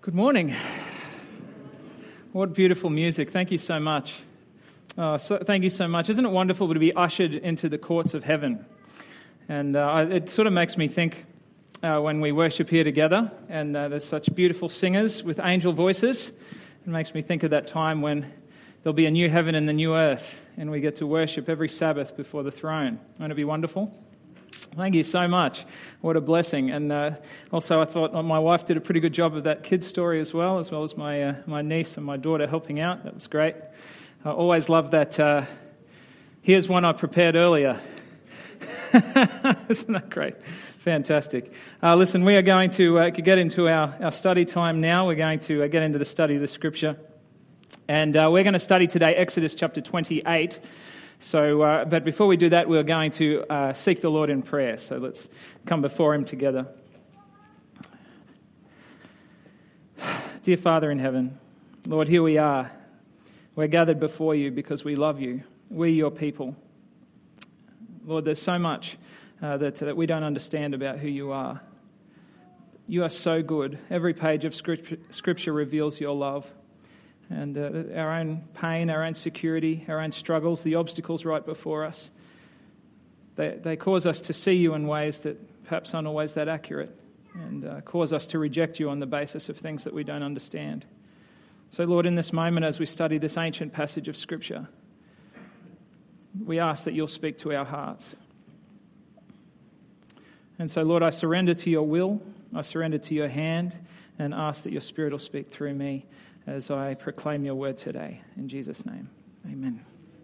Good morning. What beautiful music. Thank you so much. Thank you so much. Isn't it wonderful to be ushered into the courts of heaven? And it sort of makes me think when we worship here together, and there's such beautiful singers with angel voices. It makes me think of that time when there'll be a new heaven and the new earth, and we get to worship every Sabbath before the throne. Won't it be wonderful? Thank you so much. What a blessing. And also I thought my wife did a pretty good job of that kid's story as well as my niece and my daughter helping out. That was great. I always love that. Here's one I prepared earlier. Isn't that great? Fantastic. Listen, we are going to get into our study time now. We're going to get into the study of the Scripture. And we're going to study today Exodus chapter 28. So, but before we do that, we're going to seek the Lord in prayer. So let's come before Him together. Dear Father in heaven, Lord, here we are. We're gathered before You because we love You. We're Your people. Lord, there's so much that we don't understand about who You are. You are so good. Every page of Scripture reveals Your love. And our own pain, our own security, our own struggles, the obstacles right before us, they cause us to see You in ways that perhaps aren't always that accurate, and cause us to reject You on the basis of things that we don't understand. So, Lord, in this moment as we study this ancient passage of Scripture, we ask that You'll speak to our hearts. And so, Lord, I surrender to Your will, I surrender to Your hand, and ask that Your Spirit will speak through me as I proclaim Your word today. In Jesus' name, amen.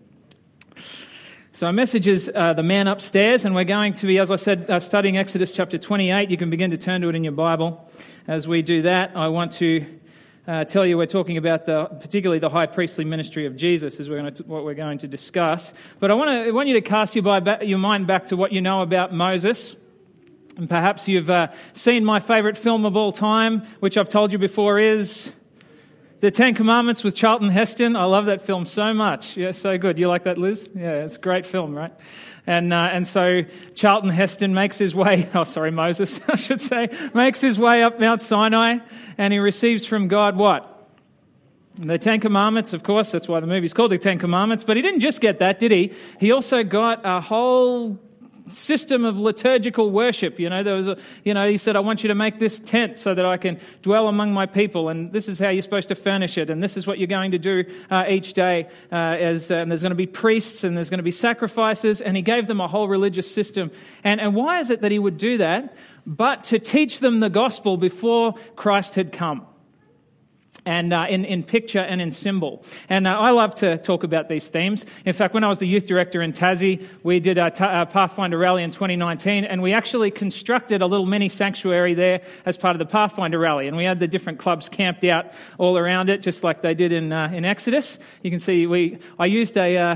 So our message is The Man Upstairs, and we're going to be, as I said, studying Exodus chapter 28. You can begin to turn to it in your Bible. As we do that, I want to tell you we're talking about particularly the high priestly ministry of Jesus, is what we're going to discuss. But I want you to cast your mind back to what you know about Moses. And perhaps you've seen my favourite film of all time, which I've told you before is The Ten Commandments with Charlton Heston. I love that film so much. Yeah, so good. You like that, Liz? Yeah, it's a great film, right? And so Charlton Heston makes his way, Moses, I should say, makes his way up Mount Sinai, and he receives from God what? The Ten Commandments, of course. That's why the movie's called The Ten Commandments. But he didn't just get that, did he? He also got a whole system of liturgical worship. He said, I want you to make this tent so that I can dwell among my people, and this is how you're supposed to furnish it, and this is what you're going to do each day, and there's going to be priests, and there's going to be sacrifices, and he gave them a whole religious system. And why is it that he would do that? But to teach them the gospel before Christ had come. And in picture and in symbol. And I love to talk about these themes. In fact, when I was the youth director in Tassie, we did our Pathfinder Rally in 2019, and we actually constructed a little mini sanctuary there as part of the Pathfinder Rally. And we had the different clubs camped out all around it, just like they did in Exodus. You can see I used a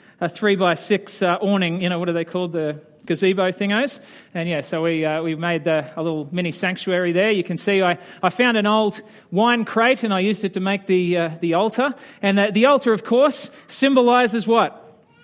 3x6 awning, what are they called? The gazebo thingos, and so we made a little mini sanctuary there. You can see I found an old wine crate and I used it to make the altar, and the altar, of course, symbolizes what?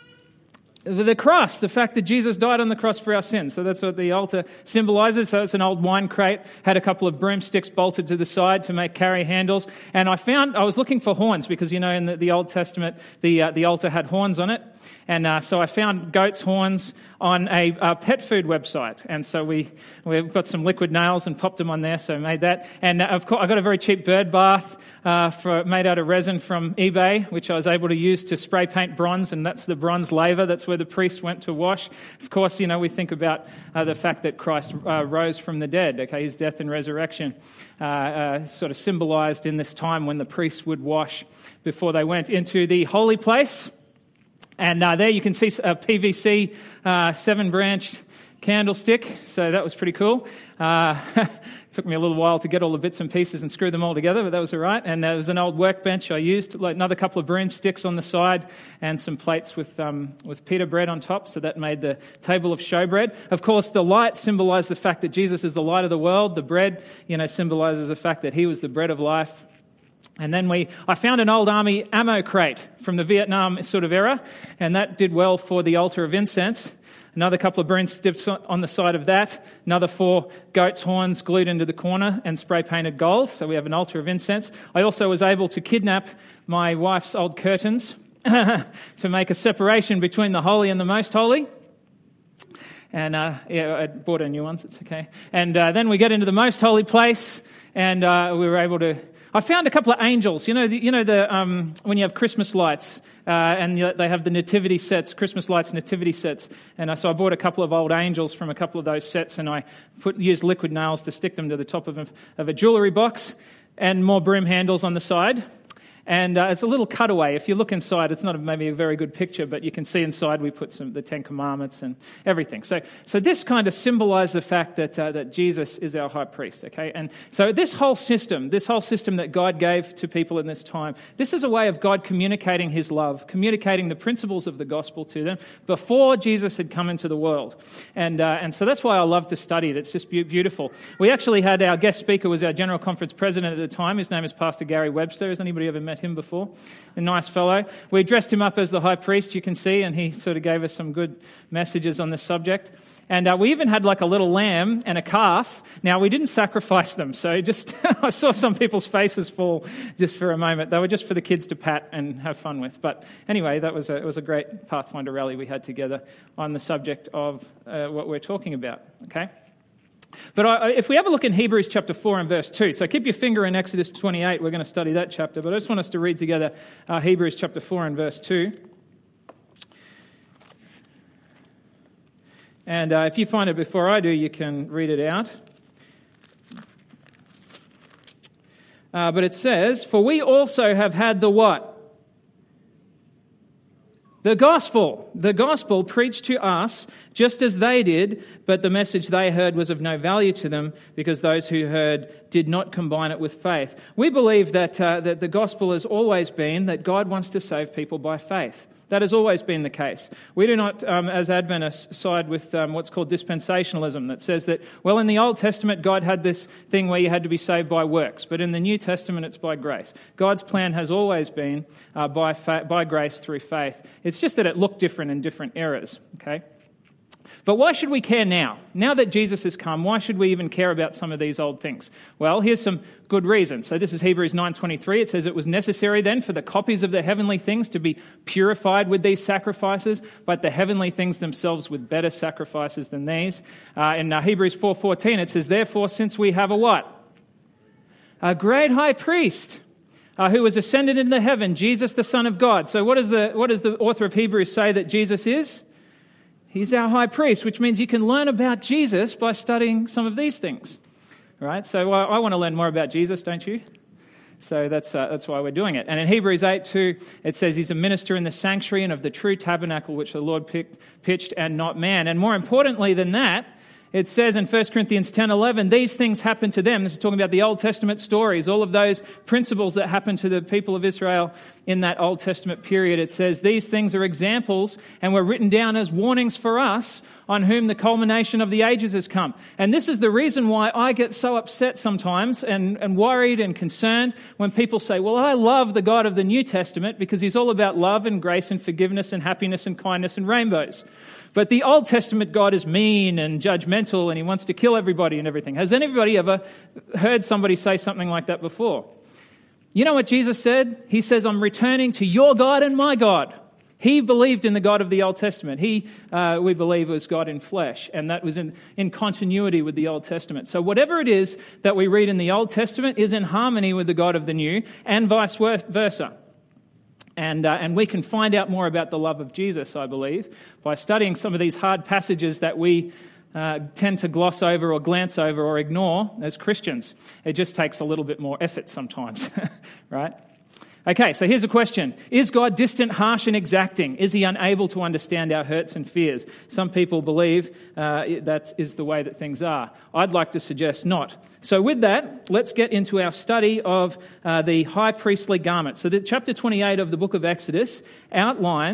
The cross, the fact that Jesus died on the cross for our sins. So that's what the altar symbolizes. So it's an old wine crate, had a couple of broomsticks bolted to the side to make carry handles. And I was looking for horns because, in the Old Testament, the altar had horns on it. And so I found goat's horns on a pet food website. And so we've got some liquid nails and popped them on there, so I made that. And of course, I got a very cheap bird bath made out of resin from eBay, which I was able to use to spray paint bronze, and that's the bronze laver. That's where the priest went to wash. Of course, we think about the fact that Christ rose from the dead. Okay, his death and resurrection sort of symbolized in this time when the priests would wash before they went into the holy place. And there you can see a PVC 7-branch candlestick, so that was pretty cool. Took me a little while to get all the bits and pieces and screw them all together, but that was all right. And there was an old workbench I used, another couple of broomsticks on the side, and some plates with pita bread on top, so that made the table of showbread. Of course, the light symbolized the fact that Jesus is the light of the world. The bread, symbolizes the fact that He was the bread of life. And then I found an old army ammo crate from the Vietnam sort of era, and that did well for the altar of incense. another couple of broomsticks on the side of that, another 4 goats' horns glued into the corner and spray-painted gold, so we have an altar of incense. I also was able to kidnap my wife's old curtains to make a separation between the holy and the most holy. And I bought her new ones, it's okay. And then we get into the most holy place, and we were able to... I found a couple of angels. You know the when you have Christmas lights, and they have the nativity sets, Christmas lights nativity sets. And so I bought a couple of old angels from a couple of those sets, and I used liquid nails to stick them to the top of a jewellery box, and more broom handles on the side. And it's a little cutaway. If you look inside, it's not maybe a very good picture, but you can see inside we put the 10 Commandments and everything. So this kind of symbolizes the fact that Jesus is our high priest, okay? And so this whole system that God gave to people in this time, this is a way of God communicating his love, communicating the principles of the gospel to them before Jesus had come into the world. And so that's why I love to study it. It's just beautiful. We actually had our guest speaker was our General Conference president at the time. His name is Pastor Gary Webster. Has anybody ever met him before? A nice fellow. We dressed him up as the high priest, you can see, and he sort of gave us some good messages on this subject. And we even had like a little lamb and a calf. Now, we didn't sacrifice them, so just I saw some people's faces fall just for a moment. They were just for the kids to pat and have fun with. But anyway, it was a great Pathfinder rally we had together on the subject of what we're talking about, okay? But if we have a look in Hebrews chapter 4 and verse 2, so keep your finger in Exodus 28, we're going to study that chapter, but I just want us to read together Hebrews chapter 4 and verse 2. And if you find it before I do, you can read it out. But it says, "For we also have had the what? The gospel preached to us just as they did, but the message they heard was of no value to them because those who heard did not combine it with faith." We believe that the gospel has always been that God wants to save people by faith. That has always been the case. We do not, as Adventists, side with what's called dispensationalism that says that, well, in the Old Testament, God had this thing where you had to be saved by works, but in the New Testament, it's by grace. God's plan has always been by grace through faith. It's just that it looked different in different eras, okay? But why should we care now? Now that Jesus has come, why should we even care about some of these old things? Well, here's some good reasons. So this is Hebrews 9:23. It says, "It was necessary then for the copies of the heavenly things to be purified with these sacrifices, but the heavenly things themselves with better sacrifices than these." In Hebrews 4:14, it says, "Therefore, since we have a what? A great high priest who was ascended into heaven, Jesus the Son of God." So what does the author of Hebrews say that Jesus is? He's our high priest, which means you can learn about Jesus by studying some of these things, right? So I want to learn more about Jesus, don't you? So that's why we're doing it. And in Hebrews 8:2, it says he's a minister in the sanctuary and of the true tabernacle which the Lord pitched and not man. And more importantly than that, it says in 1 Corinthians 10:11, these things happened to them. This is talking about the Old Testament stories, all of those principles that happened to the people of Israel in that Old Testament period. It says these things are examples and were written down as warnings for us on whom the culmination of the ages has come. And this is the reason why I get so upset sometimes and worried and concerned when people say, well, I love the God of the New Testament because he's all about love and grace and forgiveness and happiness and kindness and rainbows. But the Old Testament God is mean and judgmental and he wants to kill everybody and everything. Has anybody ever heard somebody say something like that before? You know what Jesus said? He says, I'm returning to your God and my God. He believed in the God of the Old Testament. We believe, was God in flesh, and that was in continuity with the Old Testament. So whatever it is that we read in the Old Testament is in harmony with the God of the New, and vice versa. And we can find out more about the love of Jesus, I believe, by studying some of these hard passages that we tend to gloss over or glance over or ignore as Christians. It just takes a little bit more effort sometimes, right? Okay, so here's a question. Is God distant, harsh, and exacting? Is he unable to understand our hurts and fears? Some people believe that is the way that things are. I'd like to suggest not. So with that, let's get into our study of the high priestly garment. So chapter 28 of the book of Exodus outlines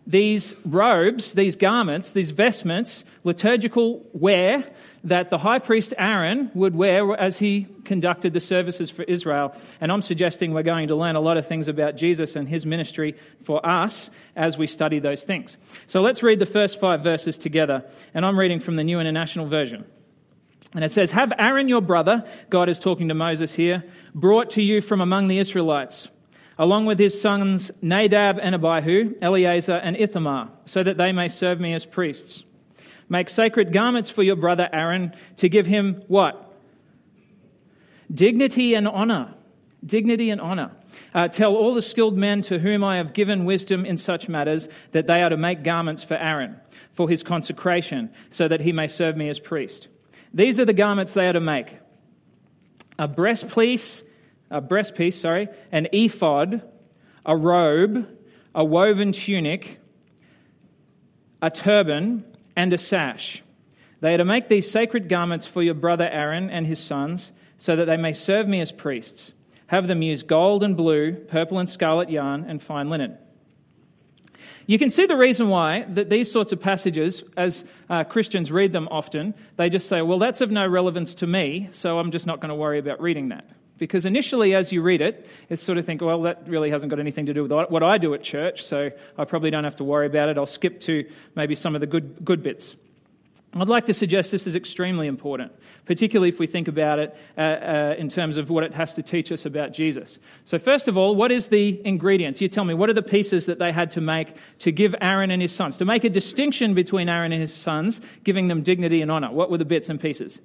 these robes, these garments, these vestments, liturgical wear that the high priest Aaron would wear as he conducted the services for Israel. And I'm suggesting we're going to learn a lot of things about Jesus and his ministry for us as we study those things. So let's read the first 5 verses together. And I'm reading from the New International Version. And it says, "Have Aaron your brother," God is talking to Moses here, "brought to you from among the Israelites, along with his sons Nadab and Abihu, Eleazar and Ithamar, so that they may serve me as priests. Make sacred garments for your brother Aaron to give him" what? Dignity and honor. Dignity and honor. "Tell all the skilled men to whom I have given wisdom in such matters that they are to make garments for Aaron, for his consecration, so that he may serve me as priest. These are the garments they are to make: a breastpiece, an ephod, a robe, a woven tunic, a turban, and a sash. They are to make these sacred garments for your brother Aaron and his sons, so that they may serve me as priests. Have them use gold and blue, purple and scarlet yarn, and fine linen." You can see the reason why that these sorts of passages, as Christians read them often, they just say, well, that's of no relevance to me, so I'm just not going to worry about reading that. Because initially, as you read it, it's sort of think, well, that really hasn't got anything to do with what I do at church, so I probably don't have to worry about it. I'll skip to maybe some of the good bits. I'd like to suggest this is extremely important, particularly if we think about it in terms of what it has to teach us about Jesus. So first of all, what is the ingredients? You tell me, what are the pieces that they had to make to give Aaron and his sons? To make a distinction between Aaron and his sons, giving them dignity and honor. What were the bits and pieces?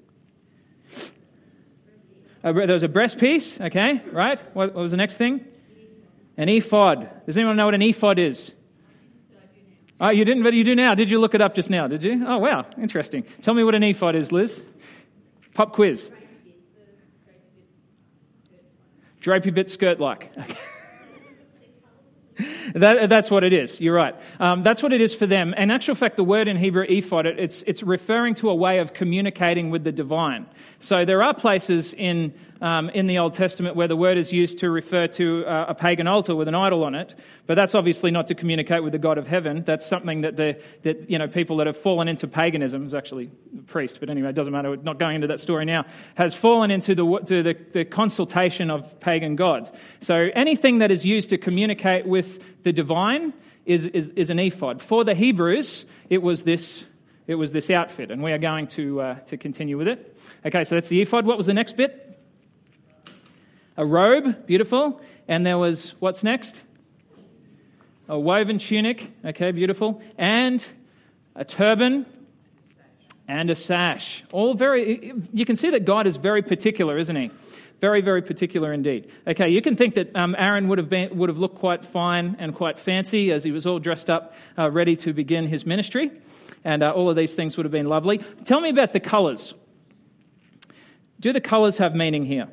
There was a breastpiece, okay, right? What was the next thing? An ephod. Does anyone know what an ephod is? Oh, you didn't, but you do now. Did you look it up just now, did you? Oh, wow, interesting. Tell me what an ephod is, Liz. Pop quiz. Drapey bit skirt-like. Okay. That's what it is. You're right. That's what it is for them. In actual fact, the word in Hebrew, ephod, it's referring to a way of communicating with the divine. So there are places in the Old Testament where the word is used to refer to a pagan altar with an idol on it, but that's obviously not to communicate with the God of heaven. That's something that people that have fallen into paganism, is actually a priest, but anyway, it doesn't matter. We're not going into that story now. Has fallen into the consultation of pagan gods. So anything that is used to communicate with the divine is an ephod. For the Hebrews, it was this outfit, and we are going to continue with it. Okay, so that's the ephod. What was the next bit? A robe, beautiful. And there was, what's next? A woven tunic, okay, beautiful. And a turban and a sash. You can see that God is very particular, isn't he? Very, very particular indeed. Okay, you can think that Aaron would have looked quite fine and quite fancy as he was all dressed up, ready to begin his ministry. And all of these things would have been lovely. Tell me about the colours. Do the colours have meaning here?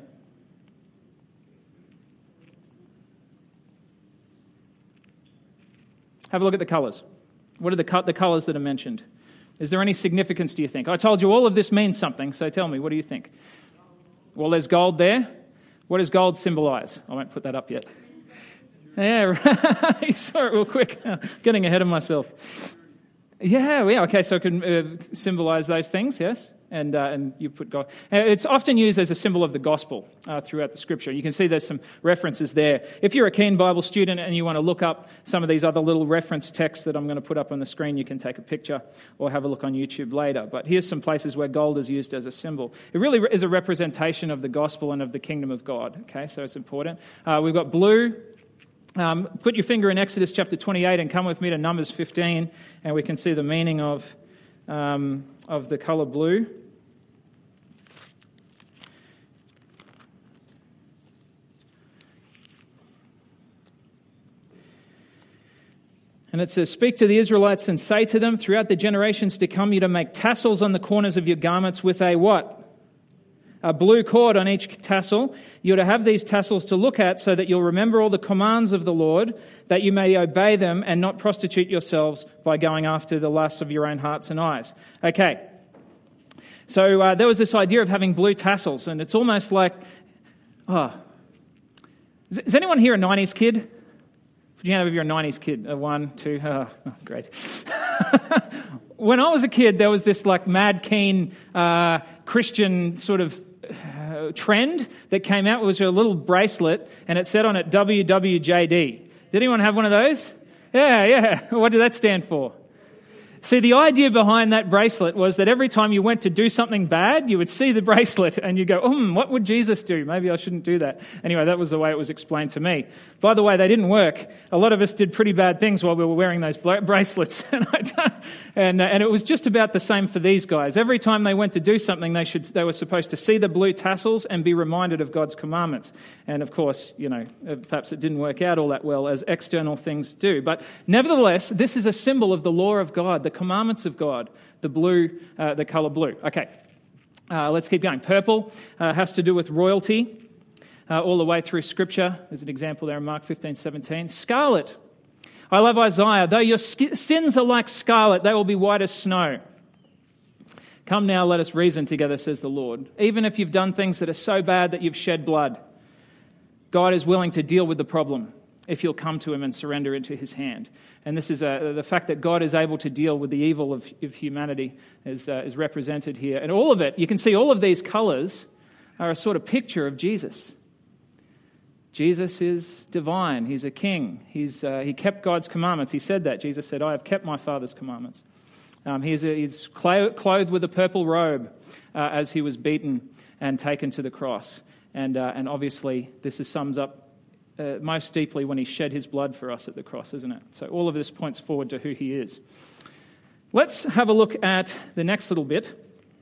Have a look at the colours. What are the colours that are mentioned? Is there any significance, do you think? I told you all of this means something, so tell me, what do you think? Well, there's gold there. What does gold symbolise? I won't put that up yet. Yeah, right. You saw it real quick. Getting ahead of myself. Yeah, okay, so it can symbolise those things, yes? And you put God. It's often used as a symbol of the gospel throughout the scripture. You can see there's some references there. If you're a keen Bible student and you want to look up some of these other little reference texts that I'm going to put up on the screen, you can take a picture or have a look on YouTube later. But here's some places where gold is used as a symbol. It really is a representation of the gospel and of the kingdom of God. Okay, so it's important. We've got blue. Put your finger in Exodus chapter 28 and come with me to Numbers 15, and we can see the meaning of the colour blue. And it says, "Speak to the Israelites and say to them, throughout the generations to come, you're to make tassels on the corners of your garments with a" what? A blue cord on each tassel. You're to have these tassels to look at so that you'll remember all the commands of the Lord, that you may obey them and not prostitute yourselves by going after the lusts of your own hearts and eyes. Okay. So there was this idea of having blue tassels, and it's almost like, is anyone here a 90s kid? Put your hand up if you're a 90s kid. 1, 2, great. When I was a kid, there was this like mad keen Christian sort of trend that came out. It was a little bracelet, and it said on it WWJD. Did anyone have one of those? Yeah. What did that stand for? See, the idea behind that bracelet was that every time you went to do something bad, you would see the bracelet and you go, what would Jesus do? Maybe I shouldn't do that. Anyway, that was the way it was explained to me. By the way, they didn't work. A lot of us did pretty bad things while we were wearing those bracelets. and it was just about the same for these guys. Every time they went to do something, they were supposed to see the blue tassels and be reminded of God's commandments. And of course, perhaps it didn't work out all that well, as external things do. But nevertheless, this is a symbol of the law of God, the commandments of God, the color blue. Okay, let's keep going. Purple has to do with royalty all the way through Scripture. There's an example there in Mark 15:17. Scarlet. I love Isaiah. Though your sins are like scarlet, they will be white as snow. Come now, let us reason together, says the Lord. Even if you've done things that are so bad that you've shed blood, God is willing to deal with the problem if you'll come to him and surrender into his hand. And this is the fact that God is able to deal with the evil of humanity is represented here. And all of it, you can see all of these colours are a sort of picture of Jesus. Jesus is divine. He's a king. He kept God's commandments. He said that. Jesus said, I have kept my Father's commandments. He's clothed with a purple robe as he was beaten and taken to the cross. And obviously this sums up most deeply when he shed his blood for us at the cross, isn't it? So all of this points forward to who he is. Let's have a look at the next little bit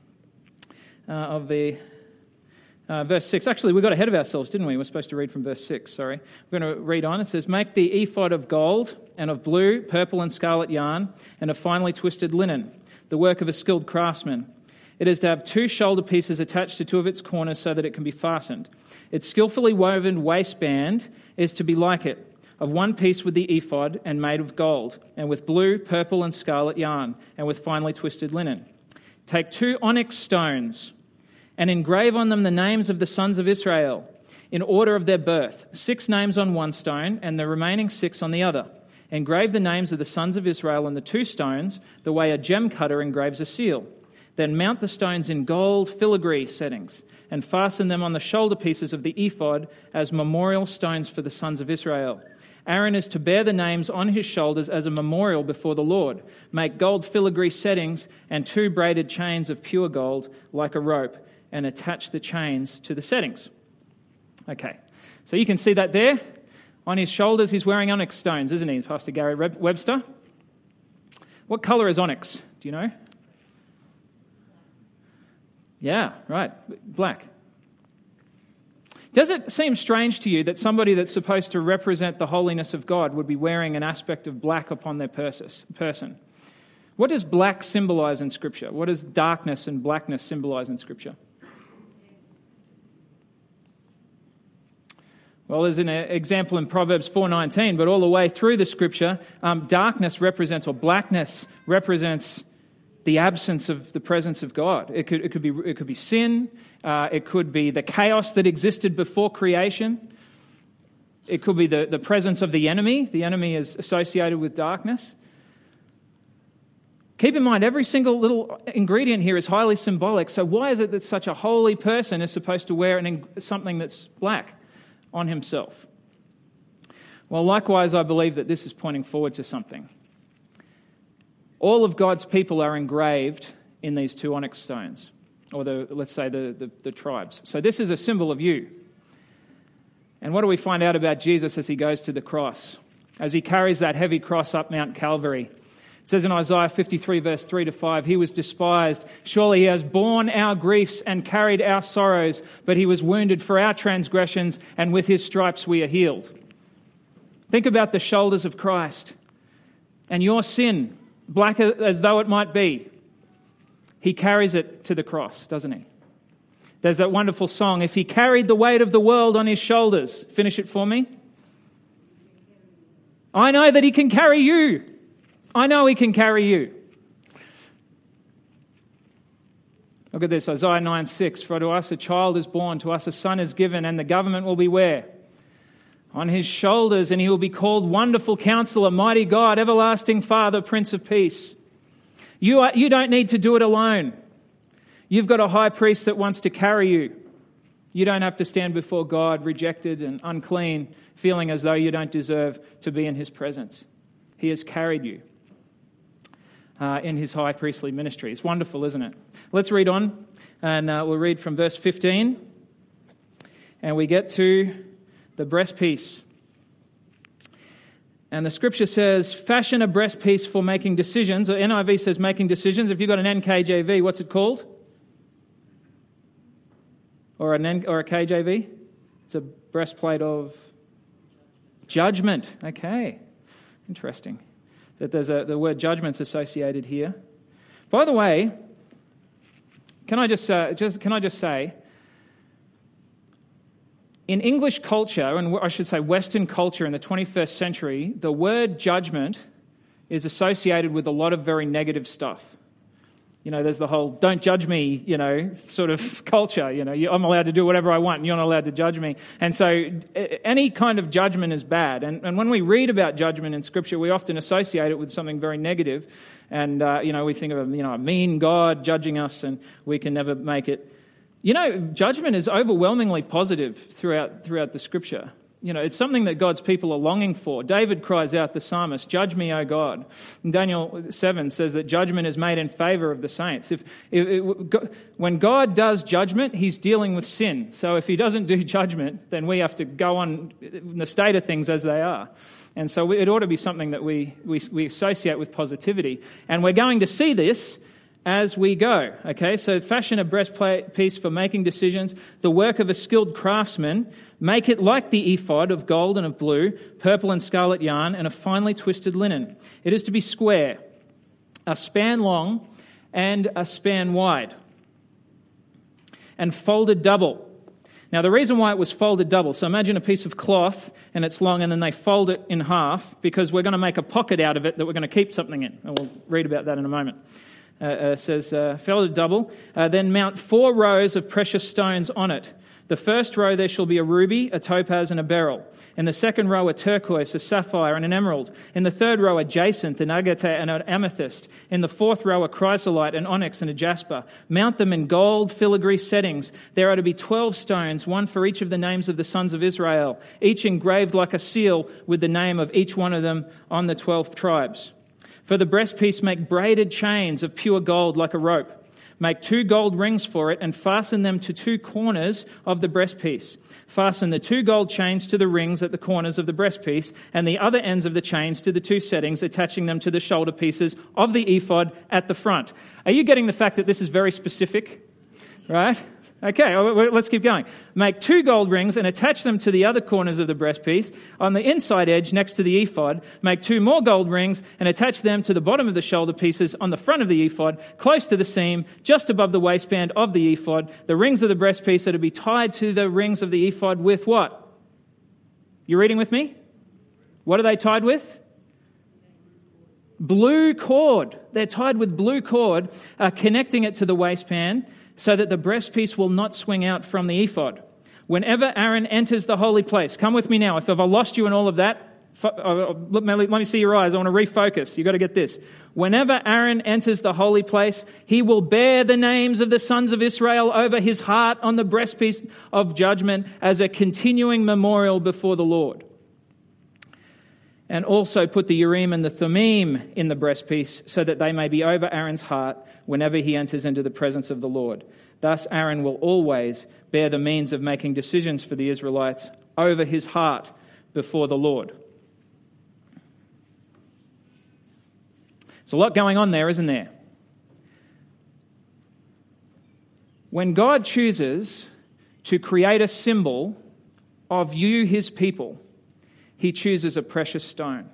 of the verse 6. Actually, we got ahead of ourselves, didn't we? We're supposed to read from verse 6, sorry. We're going to read on. It says, make the ephod of gold and of blue, purple and scarlet yarn and of finely twisted linen, the work of a skilled craftsman. It is to have 2 shoulder pieces attached to 2 of its corners so that it can be fastened. Its skillfully woven waistband is to be like it, of 1 piece with the ephod and made of gold, and with blue, purple and scarlet yarn, and with finely twisted linen. Take 2 onyx stones and engrave on them the names of the sons of Israel in order of their birth, 6 names on 1 stone and the remaining 6 on the other. Engrave the names of the sons of Israel on the 2 stones, the way a gem cutter engraves a seal. Then mount the stones in gold filigree settings and fasten them on the shoulder pieces of the ephod as memorial stones for the sons of Israel. Aaron is to bear the names on his shoulders as a memorial before the Lord. Make gold filigree settings and 2 braided chains of pure gold like a rope and attach the chains to the settings. Okay, so you can see that there. On his shoulders he's wearing onyx stones, isn't he, Pastor Gary Webster? What colour is onyx? Do you know? Yeah, right, black. Does it seem strange to you that somebody that's supposed to represent the holiness of God would be wearing an aspect of black upon their person? What does black symbolize in Scripture? What does darkness and blackness symbolize in Scripture? Well, there's an example in Proverbs 4:19, but all the way through the Scripture, darkness represents, or blackness represents, the absence of the presence of God. It could be sin. It could be the chaos that existed before creation. It could be the presence of the enemy. The enemy is associated with darkness. Keep in mind, every single little ingredient here is highly symbolic. So why is it that such a holy person is supposed to wear something that's black on himself? Well, likewise, I believe that this is pointing forward to something. All of God's people are engraved in these 2 onyx stones, or let's say the tribes. So this is a symbol of you. And what do we find out about Jesus as he goes to the cross? As he carries that heavy cross up Mount Calvary. It says in Isaiah 53 verse 3-5, he was despised. Surely he has borne our griefs and carried our sorrows, but he was wounded for our transgressions, and with his stripes we are healed. Think about the shoulders of Christ and your sin, black as though it might be. He carries it to the cross, doesn't he? There's that wonderful song, if he carried the weight of the world on his shoulders. Finish it for me. I know that he can carry you. I know he can carry you. Look at this, Isaiah 9:6. For to us a child is born, to us a son is given, and the government will be where? on his shoulders, and he will be called Wonderful Counselor, Mighty God, Everlasting Father, Prince of Peace. You don't need to do it alone. You've got a high priest that wants to carry you. You don't have to stand before God rejected and unclean, feeling as though you don't deserve to be in his presence. He has carried you in his high priestly ministry. It's wonderful, isn't it? Let's read on, and we'll read from verse 15, and we get to the breastpiece. And the scripture says, fashion a breastpiece for making decisions. Or NIV says making decisions. If you've got an NKJV, what's it called? Or a KJV? It's a breastplate of judgment. Okay, interesting. That there's the word judgment's associated here. By the way, can I just say, in English culture, and I should say Western culture in the 21st century, the word judgment is associated with a lot of very negative stuff. You know, there's the whole don't judge me, sort of culture. I'm allowed to do whatever I want and you're not allowed to judge me. And so any kind of judgment is bad. And when we read about judgment in Scripture, we often associate it with something very negative. And, we think of a mean God judging us and we can never make it. Judgment is overwhelmingly positive throughout the Scripture. It's something that God's people are longing for. David cries out, the psalmist, "Judge me, O God." And Daniel 7 says that judgment is made in favor of the saints. When God does judgment, he's dealing with sin. So if he doesn't do judgment, then we have to go on in the state of things as they are. And so it ought to be something that we associate with positivity. And we're going to see this as we go. Okay, so fashion a breastpiece for making decisions, the work of a skilled craftsman. Make it like the ephod of gold and of blue, purple and scarlet yarn, and a finely twisted linen. It is to be square, a span long and a span wide, and folded double. Now, the reason why it was folded double, so imagine a piece of cloth and it's long and then they fold it in half because we're going to make a pocket out of it that we're going to keep something in. And we'll read about that in a moment. It says, folded double, then mount 4 rows of precious stones on it. The first row there shall be a ruby, a topaz, and a beryl. In the second row a turquoise, a sapphire, and an emerald. In the third row a jacinth, an agate, and an amethyst. In the fourth row a chrysolite, an onyx, and a jasper. Mount them in gold filigree settings. There are to be 12 stones, one for each of the names of the sons of Israel, each engraved like a seal with the name of each one of them on the 12 tribes. For the breastpiece make braided chains of pure gold like a rope. Make 2 gold rings for it and fasten them to 2 corners of the breastpiece. Fasten the 2 gold chains to the rings at the corners of the breastpiece and the other ends of the chains to the 2 settings, attaching them to the shoulder pieces of the ephod at the front. Are you getting the fact that this is very specific? Right? Okay, let's keep going. Make 2 gold rings and attach them to the other corners of the breastpiece. On the inside edge next to the ephod, make 2 more gold rings and attach them to the bottom of the shoulder pieces on the front of the ephod, close to the seam, just above the waistband of the ephod. The rings of the breastpiece are to be tied to the rings of the ephod with what? You reading with me? What are they tied with? Blue cord. They're tied with blue cord, connecting it to the waistband, so that the breastpiece will not swing out from the ephod. Whenever Aaron enters the holy place, come with me now. If I've lost you in all of that, let me see your eyes. I want to refocus. You've got to get this. Whenever Aaron enters the holy place, he will bear the names of the sons of Israel over his heart on the breastpiece of judgment as a continuing memorial before the Lord. And also put the Urim and the Thummim in the breastpiece so that they may be over Aaron's heart whenever he enters into the presence of the Lord. Thus Aaron will always bear the means of making decisions for the Israelites over his heart before the Lord. There's a lot going on there, isn't there? When God chooses to create a symbol of you, his people, he chooses a precious stone.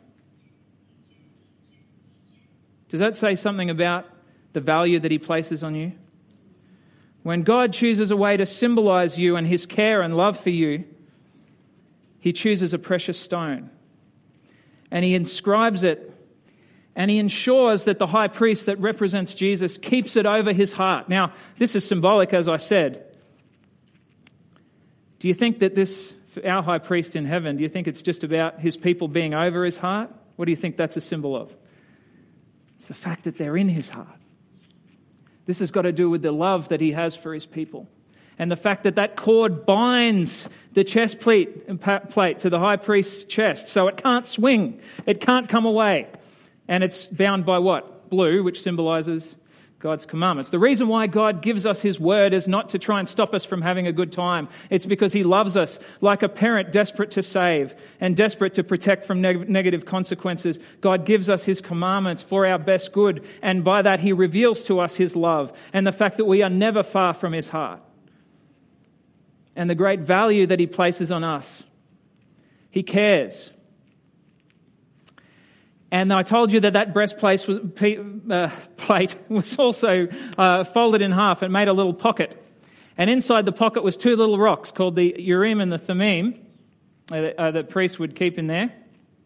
Does that say something about the value that he places on you? When God chooses a way to symbolize you and his care and love for you, he chooses a precious stone. And he inscribes it, and he ensures that the high priest that represents Jesus keeps it over his heart. Now, this is symbolic, as I said. Do you think that this our high priest in heaven, do you think it's just about his people being over his heart? What do you think that's a symbol of? It's the fact that they're in his heart. This has got to do with the love that he has for his people. And the fact that that cord binds the chest plate to the high priest's chest, so it can't swing, it can't come away. And it's bound by what? Blue, which symbolizes God's commandments. The reason why God gives us his word is not to try and stop us from having a good time. It's because he loves us like a parent desperate to save and desperate to protect from negative consequences. God gives us his commandments for our best good, and by that he reveals to us his love and the fact that we are never far from his heart and the great value that he places on us. He cares. And I told you that breastplate plate was also folded in half and made a little pocket. And inside the pocket was two little rocks called the Urim and the Thummim that priests would keep in there.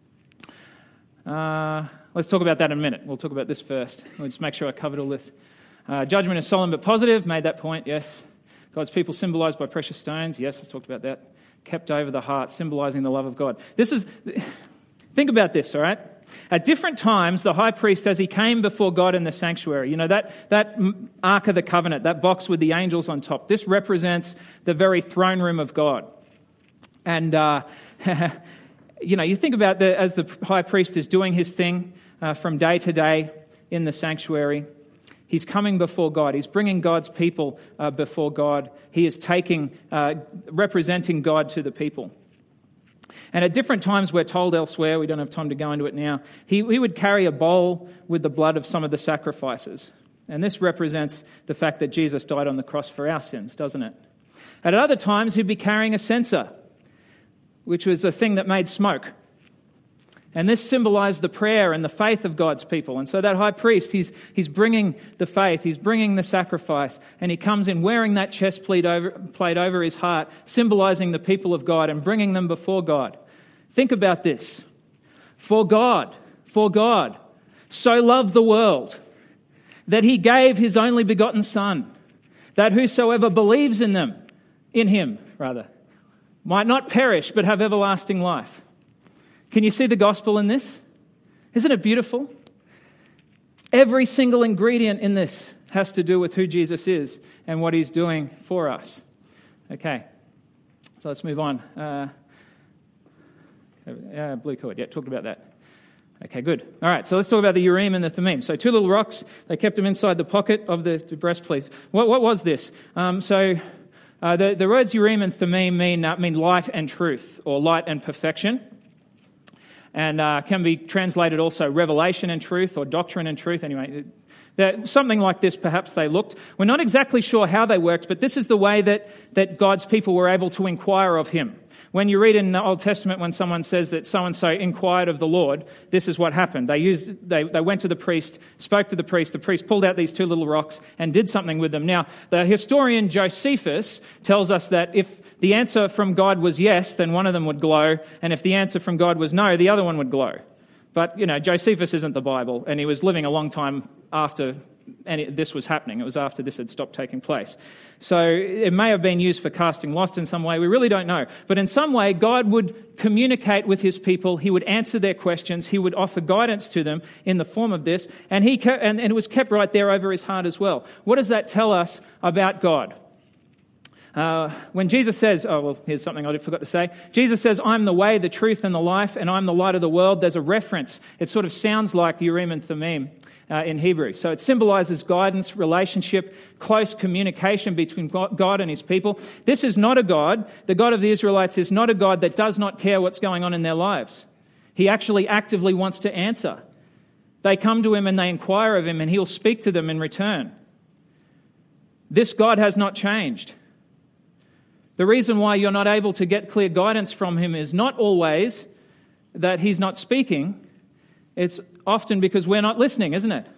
Let's talk about that in a minute. We'll talk about this first. We'll just make sure I covered all this. Judgment is solemn but positive. Made that point, yes. God's people symbolized by precious stones. Yes, I talked about that. Kept over the heart, symbolizing the love of God. Think about this, all right? At different times, the high priest, as he came before God in the sanctuary, that Ark of the Covenant, that box with the angels on top, this represents the very throne room of God. And, you think about as the high priest is doing his thing from day to day in the sanctuary, he's coming before God. He's bringing God's people before God. He is representing God to the people. And at different times, we're told elsewhere, we don't have time to go into it now, he would carry a bowl with the blood of some of the sacrifices. And this represents the fact that Jesus died on the cross for our sins, doesn't it? At other times, he'd be carrying a censer, which was a thing that made smoke. And this symbolized the prayer and the faith of God's people. And so that high priest, he's bringing the faith, he's bringing the sacrifice, and he comes in wearing that chest plate over his heart, symbolizing the people of God and bringing them before God. Think about this. For God so loved the world that he gave his only begotten Son, that whosoever believes in him, might not perish but have everlasting life. Can you see the gospel in this? Isn't it beautiful? Every single ingredient in this has to do with who Jesus is and what he's doing for us. Okay, so let's move on. Blue cord, talked about that. Okay, good. All right, so let's talk about the Urim and the Thummim. So two little rocks, they kept them inside the pocket of the breastplate. What was this? The words Urim and Thummim mean light and truth, or light and perfection. And can be translated also revelation and truth or doctrine and truth. Anyway, something like this perhaps they looked. We're not exactly sure how they worked, but this is the way that God's people were able to inquire of him. When you read in the Old Testament when someone says that so-and-so inquired of the Lord, this is what happened. They went to the priest, spoke to the priest pulled out these two little rocks and did something with them. Now, the historian Josephus tells us that if the answer from God was yes, then one of them would glow, and if the answer from God was no, the other one would glow. But, Josephus isn't the Bible, and he was living a long time after this was happening. It was after this had stopped taking place. So it may have been used for casting lost in some way. We really don't know. But in some way, God would communicate with his people. He would answer their questions. He would offer guidance to them in the form of this. And it was kept right there over his heart as well. What does that tell us about God? When Jesus says, here's something I forgot to say. Jesus says, I'm the way, the truth, and the life, and I'm the light of the world. There's a reference. It sort of sounds like Urim and Thummim in Hebrew. So it symbolizes guidance, relationship, close communication between God and his people. This is not a God. The God of the Israelites is not a God that does not care what's going on in their lives. He actually actively wants to answer. They come to him and they inquire of him, and he'll speak to them in return. This God has not changed. The reason why you're not able to get clear guidance from him is not always that he's not speaking. It's often because we're not listening, isn't it?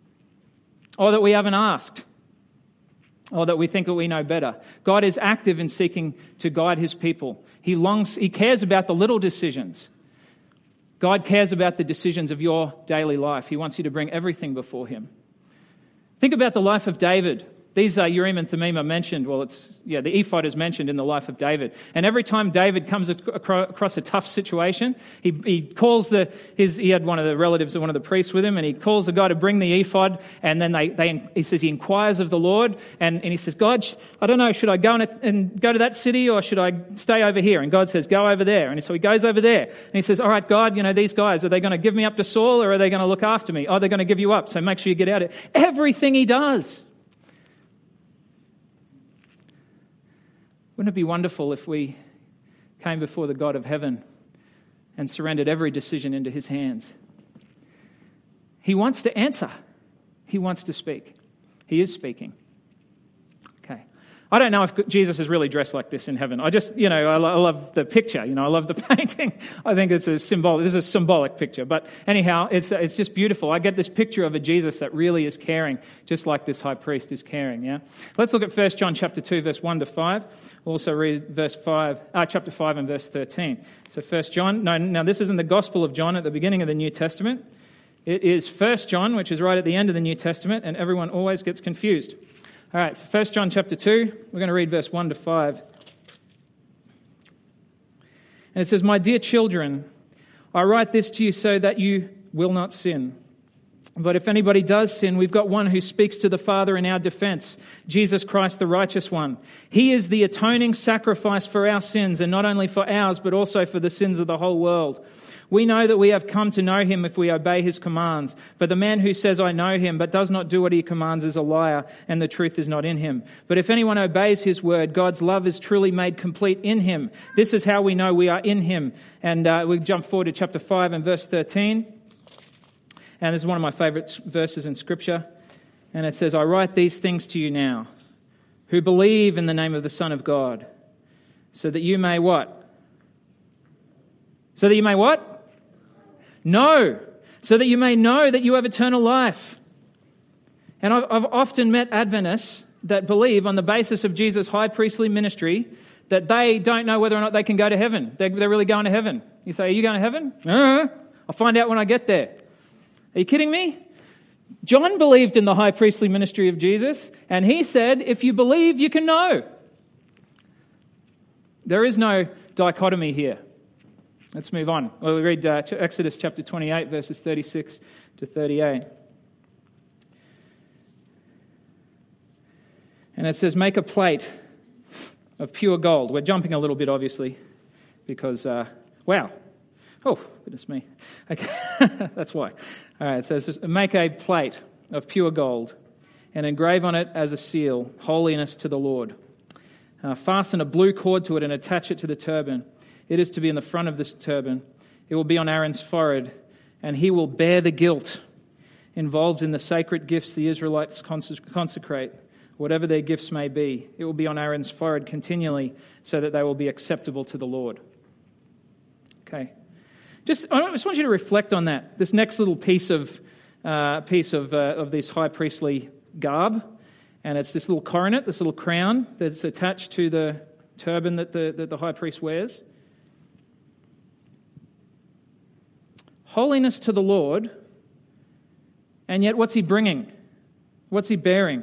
Or that we haven't asked. Or that we think that we know better. God is active in seeking to guide his people. He cares about the little decisions. God cares about the decisions of your daily life. He wants you to bring everything before him. Think about the life of David. these Urim and Thummim are mentioned. Well, the ephod is mentioned in the life of David. And every time David comes across a tough situation, he calls he had one of the relatives of one of the priests with him, and he calls the guy to bring the ephod, and then he says he inquires of the Lord, and he says, God, I don't know, should I go and go to that city, or should I stay over here? And God says, go over there. And so he goes over there, and he says, all right, God, these guys, are they going to give me up to Saul, or are they going to look after me? Oh, they're going to give you up, so make sure you get out of it. Everything he does. Wouldn't it be wonderful if we came before the God of heaven and surrendered every decision into his hands? He wants to answer. He wants to speak. He is speaking. Okay. I don't know if Jesus is really dressed like this in heaven. I just, I love the picture. I love the painting. I think this is a symbolic picture. But anyhow, it's just beautiful. I get this picture of a Jesus that really is caring, just like this high priest is caring. Yeah. Let's look at 1 John chapter 2, verse 1 to 5. We'll also read chapter 5 and verse 13. So 1 John, now this isn't the Gospel of John at the beginning of the New Testament. It is 1 John, which is right at the end of the New Testament, and everyone always gets confused. All right, 1 John chapter 2, we're going to read verse 1 to 5. And it says, "My dear children, I write this to you so that you will not sin. But if anybody does sin, we've got one who speaks to the Father in our defense, Jesus Christ, the righteous one. He is the atoning sacrifice for our sins, and not only for ours, but also for the sins of the whole world. We know that we have come to know him if we obey his commands. But the man who says, 'I know him,' but does not do what he commands is a liar, and the truth is not in him. But if anyone obeys his word, God's love is truly made complete in him. This is how we know we are in him." And we jump forward to chapter 5 and verse 13. And this is one of my favourite verses in Scripture. And it says, "I write these things to you now, who believe in the name of the Son of God, so that you may" what? So that you may what? "Know." So that you may know that you have eternal life. And I've often met Adventists that believe on the basis of Jesus' high priestly ministry that they don't know whether or not they can go to heaven. They're really going to heaven. You say, "Are you going to heaven?" I'll find out when I get there. Are you kidding me? John believed in the high priestly ministry of Jesus, and he said, if you believe, you can know. There is no dichotomy here. Let's move on. Well, we read Exodus chapter 28, verses 36 to 38. And it says, "Make a plate of pure gold." We're jumping a little bit, obviously, because, wow. Oh, goodness me. Okay, that's why. All right, it says, "Make a plate of pure gold and engrave on it as a seal, holiness to the Lord. Fasten a blue cord to it and attach it to the turban. It is to be in the front of this turban. It will be on Aaron's forehead, and he will bear the guilt involved in the sacred gifts the Israelites consecrate, whatever their gifts may be. It will be on Aaron's forehead continually, so that they will be acceptable to the Lord." Okay. I just want you to reflect on that. This next little piece of this high priestly garb, and it's this little coronet, this little crown that's attached to the turban that the high priest wears. Holiness to the Lord, and yet what's he bringing? What's he bearing?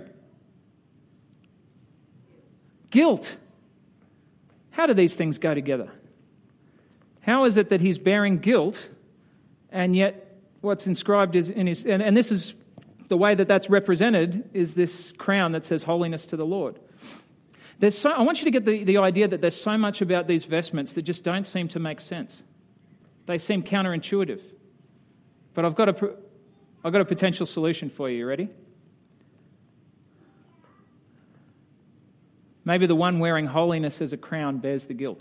Guilt. How do these things go together? How is it that he's bearing guilt, and yet what's inscribed is in his, and this is the way that that's represented, is this crown that says holiness to the Lord. I want you to get the idea that there's so much about these vestments that just don't seem to make sense. They seem counterintuitive. But I've got a potential solution for you. You ready? Maybe the one wearing holiness as a crown bears the guilt.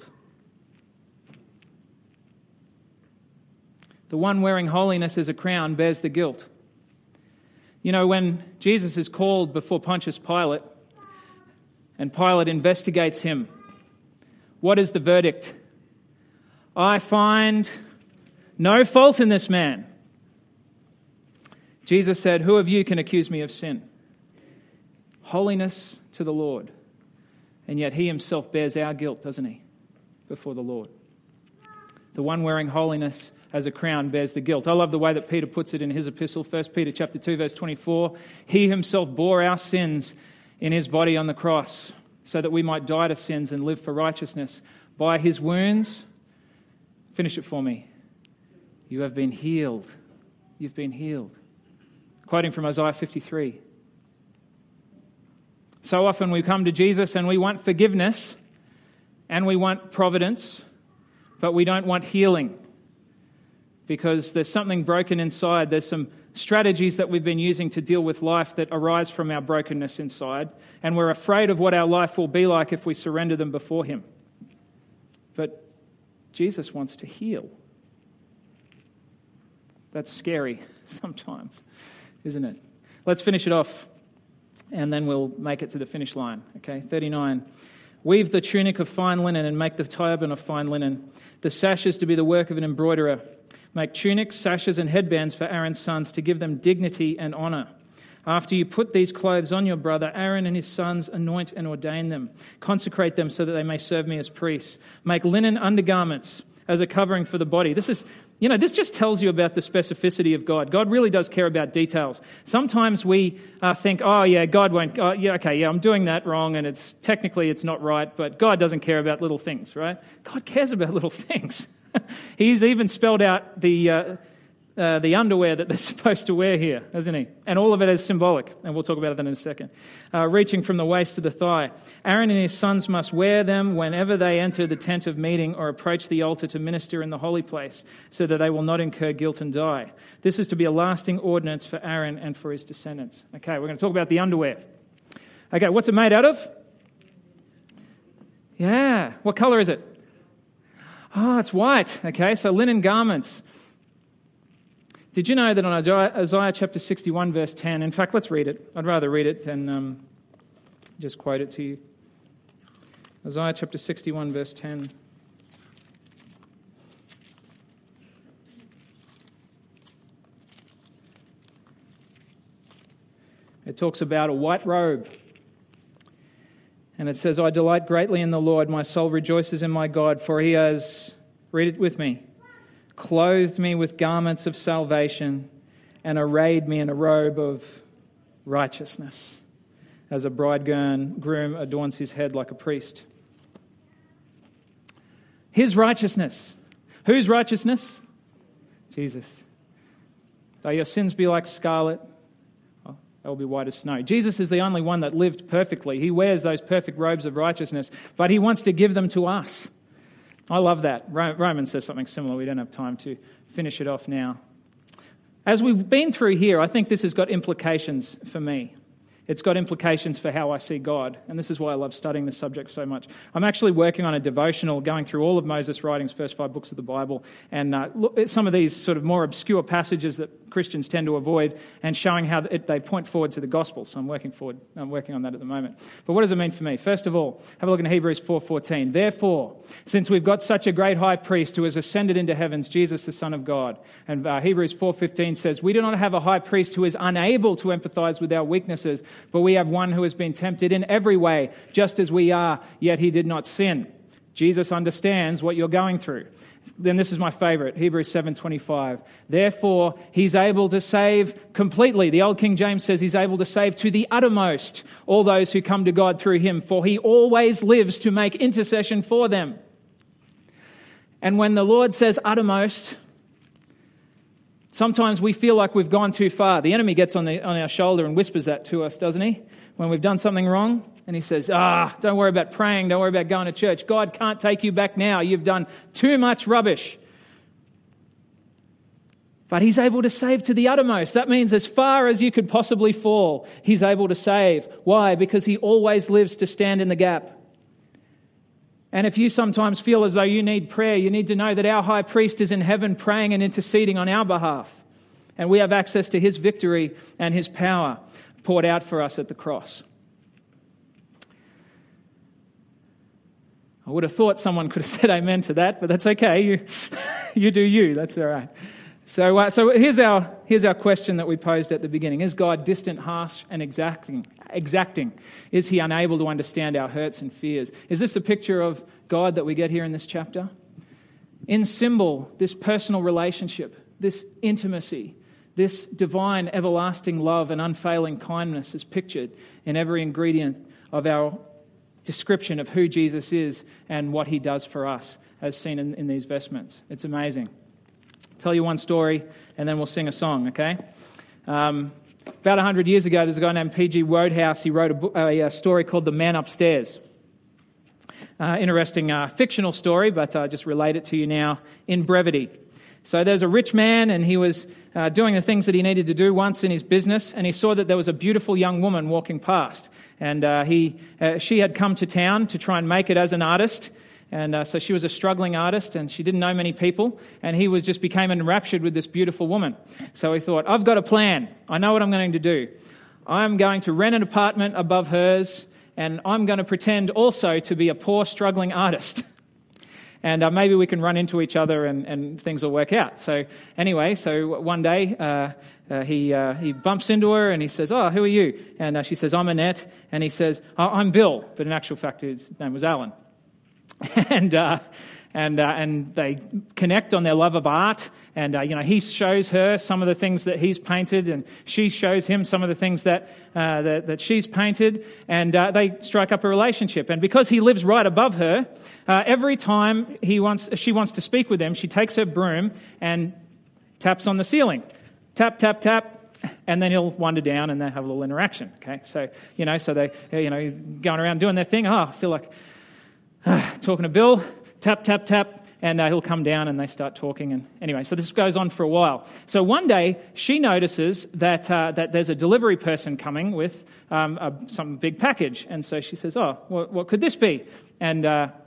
The one wearing holiness as a crown bears the guilt. You know, when Jesus is called before Pontius Pilate, and Pilate investigates him, what is the verdict? "I find no fault in this man." Jesus said, "Who of you can accuse me of sin?" Holiness to the Lord. And yet he himself bears our guilt, doesn't he, before the Lord? The one wearing holiness as a crown bears the guilt. I love the way that Peter puts it in his epistle, 1 Peter chapter 2, verse 24. "He himself bore our sins in his body on the cross so that we might die to sins and live for righteousness. By his wounds, finish it for me, you have been healed. You've been healed. Quoting from Isaiah 53. So often we come to Jesus and we want forgiveness and we want providence, but we don't want healing because there's something broken inside. There's some strategies that we've been using to deal with life that arise from our brokenness inside, and we're afraid of what our life will be like if we surrender them before him. But Jesus wants to heal. That's scary sometimes, isn't it? Let's finish it off, and then we'll make it to the finish line. Okay, 39. Weave the tunic of fine linen and make the turban of fine linen. The sashes to be the work of an embroiderer. Make tunics, sashes, and headbands for Aaron's sons to give them dignity and honor. After you put these clothes on your brother, Aaron and his sons anoint and ordain them. Consecrate them so that they may serve me as priests. Make linen undergarments as a covering for the body. This just tells you about the specificity of God. God really does care about details. Sometimes we think, God won't, I'm doing that wrong and it's not right, but God doesn't care about little things, right? God cares about little things. He's even spelled out the underwear that they're supposed to wear here, hasn't he? And all of it is symbolic, and we'll talk about that in a second. Reaching from the waist to the thigh. Aaron and his sons must wear them whenever they enter the tent of meeting or approach the altar to minister in the holy place, so that they will not incur guilt and die. This is to be a lasting ordinance for Aaron and for his descendants. Okay, we're going to talk about the underwear. Okay, what's it made out of? Yeah, what color is it? Oh, it's white. Okay, so linen garments. Did you know that on Isaiah chapter 61, verse 10, in fact, let's read it. I'd rather read it than just quote it to you. Isaiah chapter 61, verse 10. It talks about a white robe. And it says, I delight greatly in the Lord. My soul rejoices in my God, for he has, read it with me, clothed me with garments of salvation and arrayed me in a robe of righteousness, as a bridegroom adorns his head like a priest. His righteousness. Whose righteousness? Jesus. Though your sins be like scarlet, they will be white as snow. Jesus is the only one that lived perfectly. He wears those perfect robes of righteousness, but he wants to give them to us. I love that. Romans says something similar. We don't have time to finish it off now. As we've been through here, I think this has got implications for me. It's got implications for how I see God, and this is why I love studying this subject so much. I'm actually working on a devotional going through all of Moses' writings, first 5 books of the Bible, and look at some of these sort of more obscure passages that Christians tend to avoid and showing how they point forward to the gospel. So I'm working on that at the moment. But what does it mean for me? First of all, have a look in Hebrews 4:14. Therefore, since we've got such a great high priest who has ascended into heavens, Jesus, the Son of God, and Hebrews 4:15 says, we do not have a high priest who is unable to empathize with our weaknesses, but we have one who has been tempted in every way, just as we are, yet he did not sin. Jesus understands what you're going through. Then this is my favorite, Hebrews 7:25. Therefore, he's able to save completely. The old King James says he's able to save to the uttermost all those who come to God through him, for he always lives to make intercession for them. And when the Lord says uttermost, sometimes we feel like we've gone too far. The enemy gets on our shoulder and whispers that to us, doesn't he? When we've done something wrong, and he says, don't worry about praying, don't worry about going to church. God can't take you back now. You've done too much rubbish. But he's able to save to the uttermost. That means as far as you could possibly fall, he's able to save. Why? Because he always lives to stand in the gap. And if you sometimes feel as though you need prayer, you need to know that our high priest is in heaven praying and interceding on our behalf. And we have access to his victory and his power poured out for us at the cross. I would have thought someone could have said amen to that, but that's okay. You do you. That's all right. So here's our question that we posed at the beginning. Is God distant, harsh, and exacting? Is he unable to understand our hurts and fears? Is this the picture of God that we get here in this chapter? In symbol, this personal relationship, this intimacy, This divine, everlasting love and unfailing kindness is pictured in every ingredient of our description of who Jesus is and what he does for us, as seen in these vestments. It's amazing. I'll tell you one story, and then we'll sing a song, okay? About 100 years ago, there's a guy named P.G. Wodehouse. He wrote a story called The Man Upstairs. Interesting fictional story, but I'll just relate it to you now in brevity. So there's a rich man, and he was doing the things that he needed to do once in his business, and he saw that there was a beautiful young woman walking past. And she had come to town to try and make it as an artist. And so she was a struggling artist, and she didn't know many people, and he just became enraptured with this beautiful woman. So he thought, I've got a plan. I know what I'm going to do. I'm going to rent an apartment above hers, and I'm going to pretend also to be a poor, struggling artist. And maybe we can run into each other and things will work out. So anyway, one day he bumps into her and he says, oh, who are you? And she says, I'm Annette. And he says, oh, I'm Bill. But in actual fact, his name was Alan. And they connect on their love of art, and he shows her some of the things that he's painted, and she shows him some of the things that she's painted, and they strike up a relationship. And because he lives right above her, every time she wants to speak with him, she takes her broom and taps on the ceiling, tap tap tap. And then he'll wander down, and they have a little interaction. Okay, so they going around doing their thing. Oh, I feel like talking to Bill, tap, tap, tap, and he'll come down and they start talking. And anyway, so this goes on for a while. So one day she notices that there's a delivery person coming with some big package. And so she says, oh, what could this be? And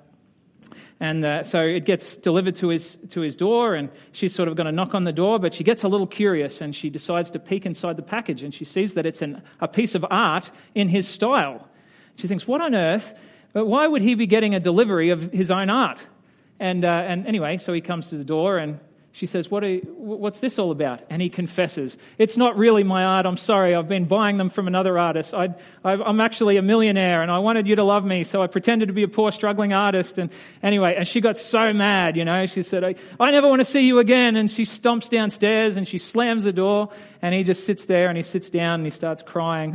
so it gets delivered to his door, and she's sort of going to knock on the door, but she gets a little curious and she decides to peek inside the package, and she sees that it's a piece of art in his style. She thinks, what on earth? But why would he be getting a delivery of his own art? And anyway, so he comes to the door and she says, what's this all about? And he confesses, it's not really my art, I'm sorry, I've been buying them from another artist. I'm actually a millionaire and I wanted you to love me, so I pretended to be a poor, struggling artist. And anyway, and she got so mad, she said, I never want to see you again. And she stomps downstairs and she slams the door, and he just sits there and he sits down and he starts crying.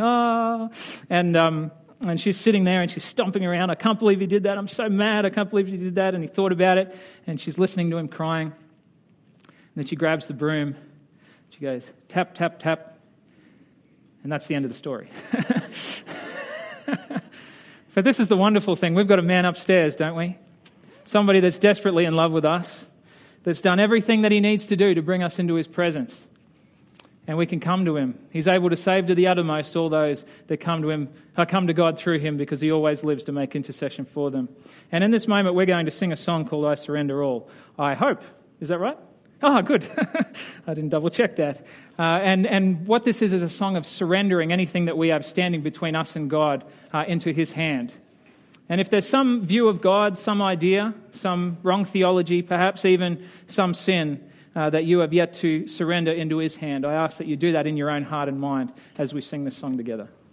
And she's sitting there and she's stomping around. I can't believe he did that. I'm so mad. I can't believe he did that. And he thought about it. And she's listening to him crying. And then she grabs the broom. She goes, tap, tap, tap. And that's the end of the story. But this is the wonderful thing. We've got a man upstairs, don't we? Somebody that's desperately in love with us, that's done everything that he needs to do to bring us into his presence. And we can come to him. He's able to save to the uttermost all those that come to him, come to God through him, because he always lives to make intercession for them. And in this moment, we're going to sing a song called I Surrender All. I hope. Is that right? Oh, good. I didn't double check that. And what this is a song of surrendering anything that we have standing between us and God into his hand. And if there's some view of God, some idea, some wrong theology, perhaps even some sin, that you have yet to surrender into his hand, I ask that you do that in your own heart and mind as we sing this song together.